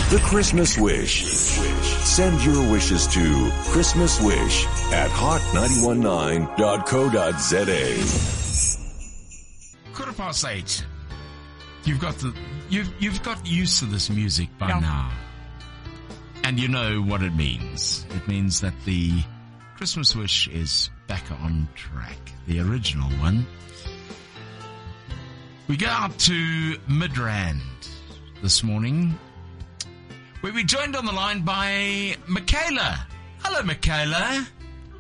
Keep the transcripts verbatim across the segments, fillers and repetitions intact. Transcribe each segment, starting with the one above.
The Christmas Wish. Send your wishes to Christmas Wish at hot nine one nine dot co dot za. Quarter past eight. You've got the you've you've got used to this music by Yeah. now, and you know what it means. It means that the Christmas Wish is back on track, the original one. We go out to Midrand this morning, where we're joined on the line by Michaela. Hello, Michaela.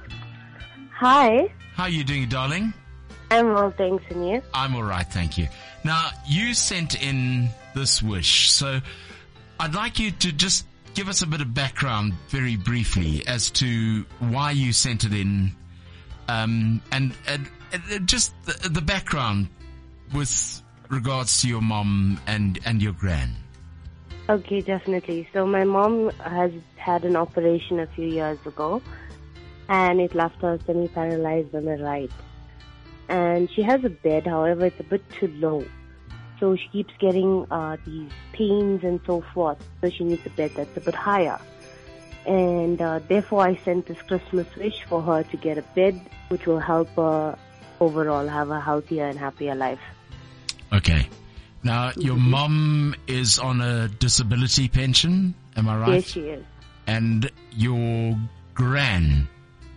Hi, How are you doing, darling? I'm well, thanks, and you? I'm all right, thank you. Now, you sent in this wish, so I'd like you to just give us a bit of background very briefly as to why you sent it in, um, and, and, and just the, the background with regards to your mom and, and your gran. Okay, definitely. So my mom has had an operation a few years ago, and it left her semi-paralyzed on the right. And she has a bed, however, it's a bit too low. So she keeps getting uh, these pains and so forth. So she needs a bed that's a bit higher. And uh, therefore I sent this Christmas wish for her to get a bed which will help her overall have a healthier and happier life. Okay. Now, your mom is on a disability pension, am I right? Yes, she is. And your gran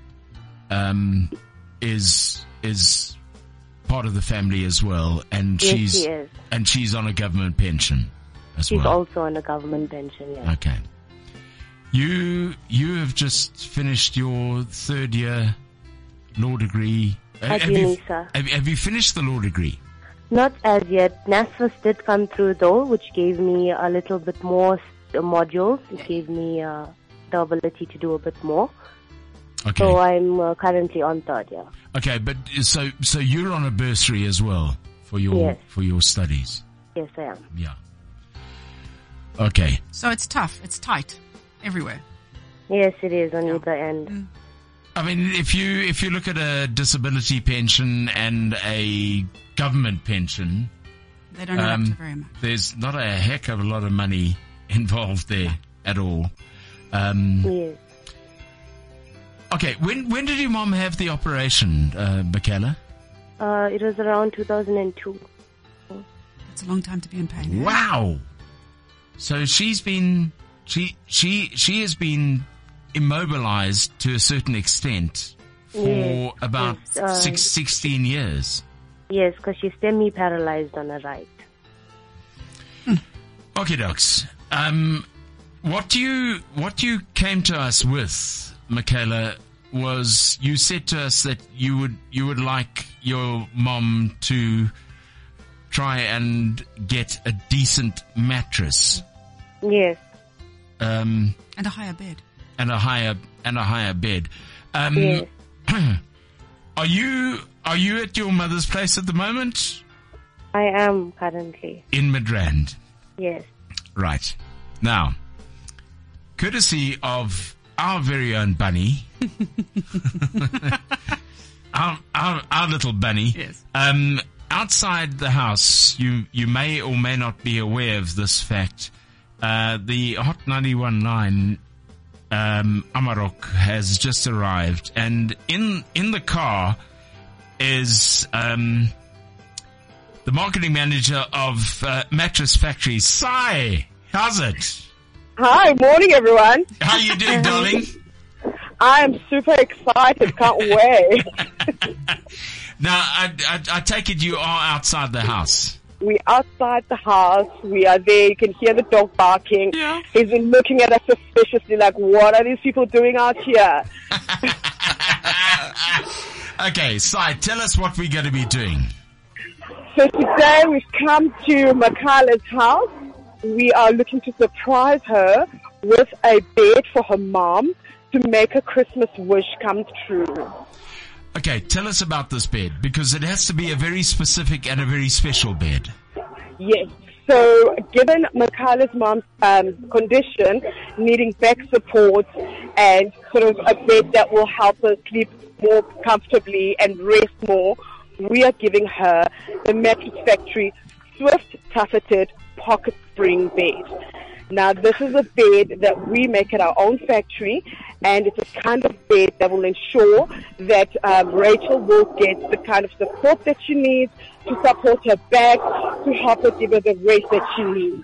um, is is part of the family as well, and Yes, she's she is. and she's on a government pension as She's well. also on a government pension, yeah. Okay. You you have just finished your third year law degree. At have, you, UNISA. have, have you finished the law degree? Not as yet. NSFAS did come through though, which gave me a little bit more uh, modules. It gave me uh, the ability to do a bit more. Okay. So I'm uh, currently on third year. Okay, but so so you're on a bursary as well for your Yes. for your studies. Yes, I am. Yeah. Okay. So it's tough. It's tight everywhere. Yes, it is on Yeah. either end. Mm. I mean, if you if you look at a disability pension and a government pension, They don't add um, up to very much. there's not a heck of a lot of money involved there at all. Um, Yes. okay, when when did your mom have the operation, uh, Michaela? Uh, it was around two thousand two. It's a long time to be in pain. eh? Wow. So she's been she she she has been immobilized to a certain extent for Yes, about yes, uh, six, sixteen years. Yes, because she's semi-paralyzed on her right. Okay, docs. Um, what you what you came to us with, Michaela, was you said to us that you would you would like your mom to try and get a decent mattress, Yes. um, And a higher bed. and a higher and a higher bed. Um, Yes. Are you are you at your mother's place at the moment I am currently. in Midrand? Yes. Right. Now, courtesy of our very own Bunny, our, our, our little Bunny, Yes. um, outside the house, you, you may or may not be aware of this fact. Uh, the Hot ninety-one point nine um, Amarok has just arrived, and in in the car is um, the marketing manager of uh, Mattress Factory, Sai. How's it? Hi, morning everyone. How you doing, darling? I'm super excited, can't wait. Now, I, I, I take it you are outside the house. We're outside the house, we are there, you can hear the dog barking. Yeah. He's been looking at us suspiciously like, what are these people doing out here? Okay, Sai, tell us what we're going to be doing. So today we've come to Michaela's house. We are looking to surprise her with a bed for her mom to make her Christmas wish come true. Okay, tell us about this bed, because it has to be a very specific and a very special bed. Yes. So, given Michaela's mom's um, condition, needing back support and sort of a bed that will help her sleep more comfortably and rest more, we are giving her the Mattress Factory Swift Tufted Pocket Spring Bed. Now, this is a bed that we make at our own factory, and it's a kind of bed that will ensure that um, Rachel will get the kind of support that she needs to support her back, to help her give her the rest that she needs.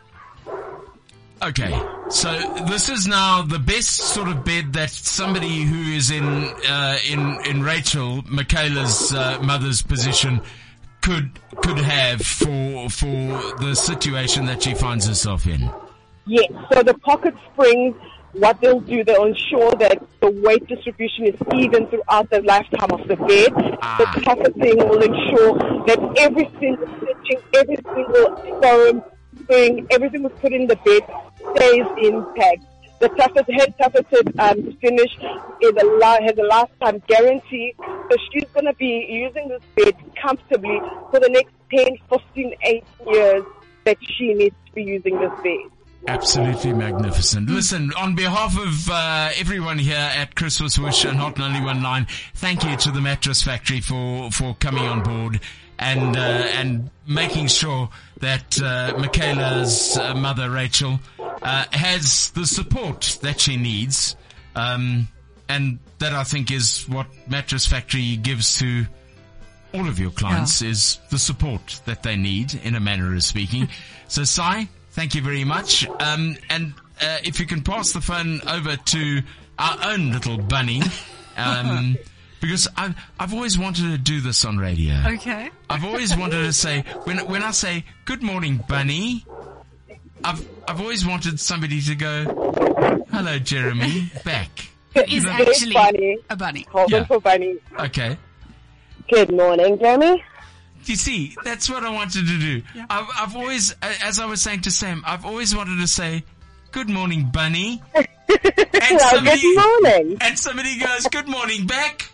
Okay, so this is now the best sort of bed that somebody who is in uh, in in Rachel, Michaela's uh, mother's position, could could have for for the situation that she finds herself in. Yes, so the pocket springs, what they'll do, they'll ensure that the weight distribution is even throughout the lifetime of the bed. Ah. The pocketing will ensure that every single stitching, every single foam, spring, everything was put in the bed stays intact. The tuffet, head tuffeted um, finish is a la- has a lifetime guarantee, so she's going to be using this bed comfortably for the next ten, fifteen, eighteen years that she needs to be using this bed. Absolutely magnificent. Listen, on behalf of uh, everyone here at Christmas Wish and Hot nine one nine, thank you to the Mattress Factory for, for coming on board and uh, and making sure that uh, Michaela's uh, mother, Rachel, uh, has the support that she needs. Um, and that, I think, is what Mattress Factory gives to all of your clients, yeah. is the support that they need, in a manner of speaking. So, Sai, thank you very much. Um, and uh, if you can pass the phone over to our own little bunny, um, because I've, I've always wanted to do this on radio. Okay. I've always wanted to say, when when I say, good morning, bunny, I've I've always wanted somebody to go, hello, Jeremy, back. It is actually bunny. a bunny. Hold Yeah. on for bunny. Okay. Good morning, Jeremy. You see, that's what I wanted to do. Yeah. I've, I've always, as I was saying to Sam, I've always wanted to say, good morning, bunny. And Well, somebody, good morning. and somebody goes, good morning, back.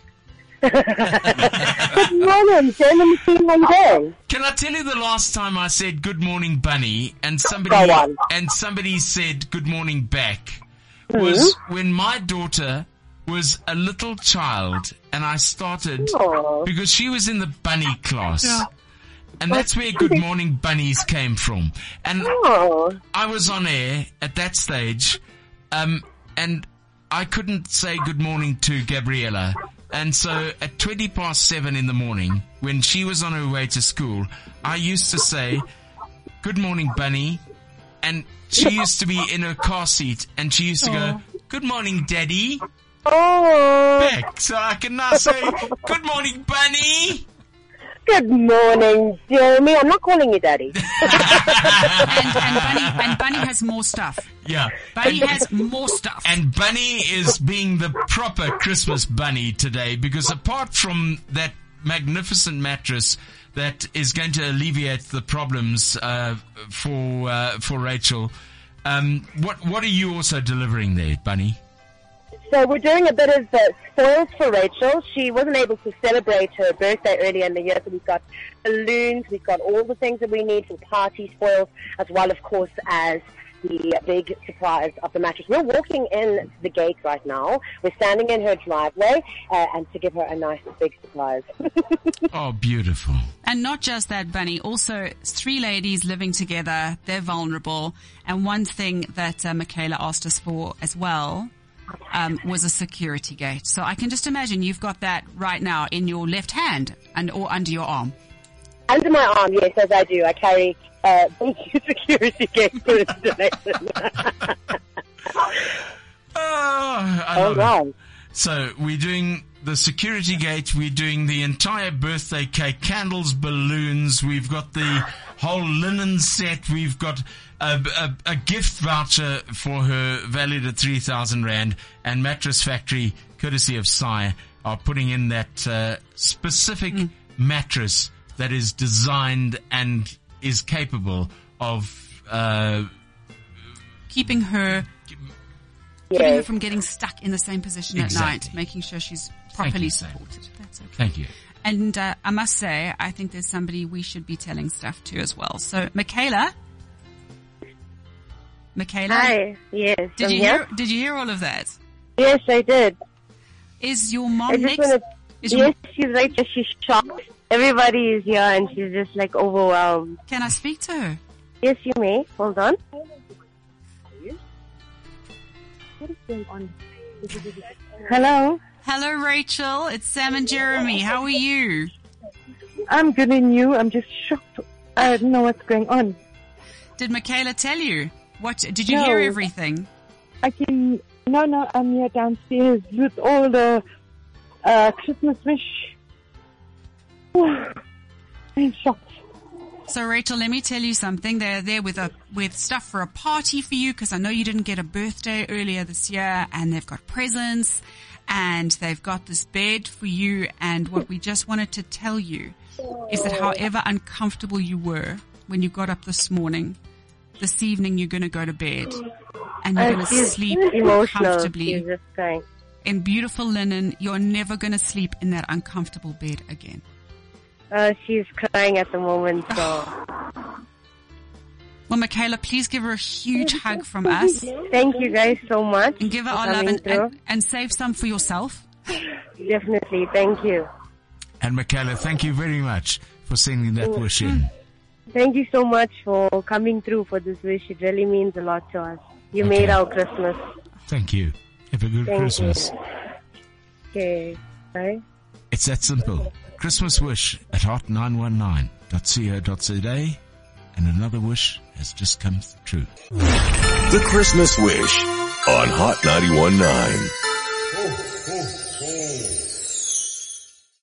Good morning, Jeremy. How you doing? Can I tell you the last time I said good morning, bunny, and somebody Go on. and somebody said good morning back was when my daughter was a little child, and I started Aw. because she was in the bunny class. Yeah. And that's where Good Morning Bunnies came from. And Oh, I was on air at that stage, um, and I couldn't say good morning to Gabriella. And so at twenty past seven in the morning, when she was on her way to school, I used to say, good morning, Bunny. And she used to be in her car seat, and she used to go, good morning, Daddy. oh. Back. So I can now say, good morning, Bunny. Good morning, Jeremy. I'm not calling you Daddy. And, and Bunny and Bunny has more stuff. Yeah. Bunny has more stuff. And Bunny is being the proper Christmas bunny today, because apart from that magnificent mattress that is going to alleviate the problems uh, for uh, for Rachel, um, what what are you also delivering there, Bunny? So we're doing a bit of uh, spoils for Rachel. She wasn't able to celebrate her birthday earlier in the year, so we've got balloons, we've got all the things that we need for party spoils, as well, of course, as the big surprise of the mattress. We're walking in the gate right now. We're standing in her driveway, uh, and to give her a nice big surprise. Oh, beautiful. And not just that, Bunny, also three ladies living together. They're vulnerable. And one thing that uh, Michaela asked us for as well um, was a security gate. So I can just imagine you've got that right now in your left hand and or under your arm. Under my arm, yes, as I do. I carry uh, security gate for installation. Oh, I All love right. it. So we're doing the security gate, we're doing the entire birthday cake, candles, balloons, we've got the whole linen set, we've got a, a, a gift voucher for her valued at three thousand rand, and Mattress Factory, courtesy of Sai, are putting in that uh, specific mm. mattress that is designed and is capable of uh, keeping her keeping her from getting stuck in the same position Exactly. at night, making sure she's properly you, supported. That's okay. Thank you. And uh, I must say, I think there's somebody we should be telling stuff to as well. So, Michaela, Michaela, Hi. Yes. did I'm you here? hear? Did you hear all of that? Yes, I did. Is your I mom just next? want to. Is your, Yes, she's right there. She's shocked. Everybody is here, and she's just like overwhelmed. Can I speak to her? Yes, you may. Hold on. What is going on? Hello. Hello, Rachel. It's Sam and Jeremy. How are you? I'm good and you? I'm just shocked. I don't know what's going on. Did Michaela tell you? What, did you No. hear everything? I can, no, no, I'm here downstairs with all the uh, Christmas wish. I'm shocked. So Rachel, let me tell you something. They're there with a, with stuff for a party for you because I know you didn't get a birthday earlier this year, and they've got presents and they've got this bed for you. And what we just wanted to tell you is that however uncomfortable you were when you got up this morning, this evening you're going to go to bed and you're Uh, going to she's sleep emotional. comfortably She's just crying. in beautiful linen. You're never going to sleep in that uncomfortable bed again. Uh, she's crying at the moment, so Well, Michaela, please give her a huge hug from us thank you guys so much. and give her for our love coming and, through. and, and save some for yourself. Definitely, thank you. And Michaela, thank you very much for sending that wish in. Thank you so much for coming through for this wish. It really means a lot to us. You Okay. made our Christmas. Thank you. Have a good Thank Christmas. you. Okay, bye. It's that simple. Christmas wish at hot nine one nine dot co dot za, and another wish has just come true. The Christmas Wish on Hot ninety-one point nine. Ho, ho, ho.